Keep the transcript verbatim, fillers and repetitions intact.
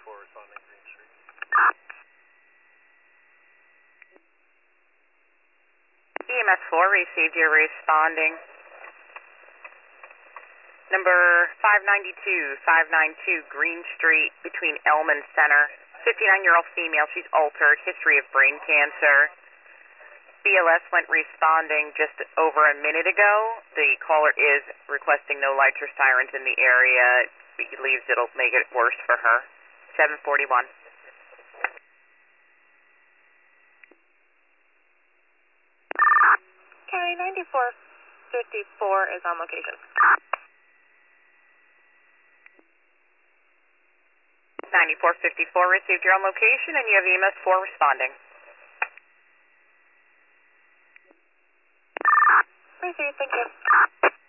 fifty-four responding Green Street. E M S four received, you're responding. Number five ninety-two, five ninety-two Green Street between Elm and Center. fifty-nine-year-old female, she's altered, history of brain cancer. B L S went responding just over a minute ago. The caller is requesting no lights or sirens in the area. He believes it'll make it worse for her. seven forty-one. Okay, ninety-four fifty-four is on location. ninety-four fifty-four received your own location, and you have E M S four responding. Received, thank you.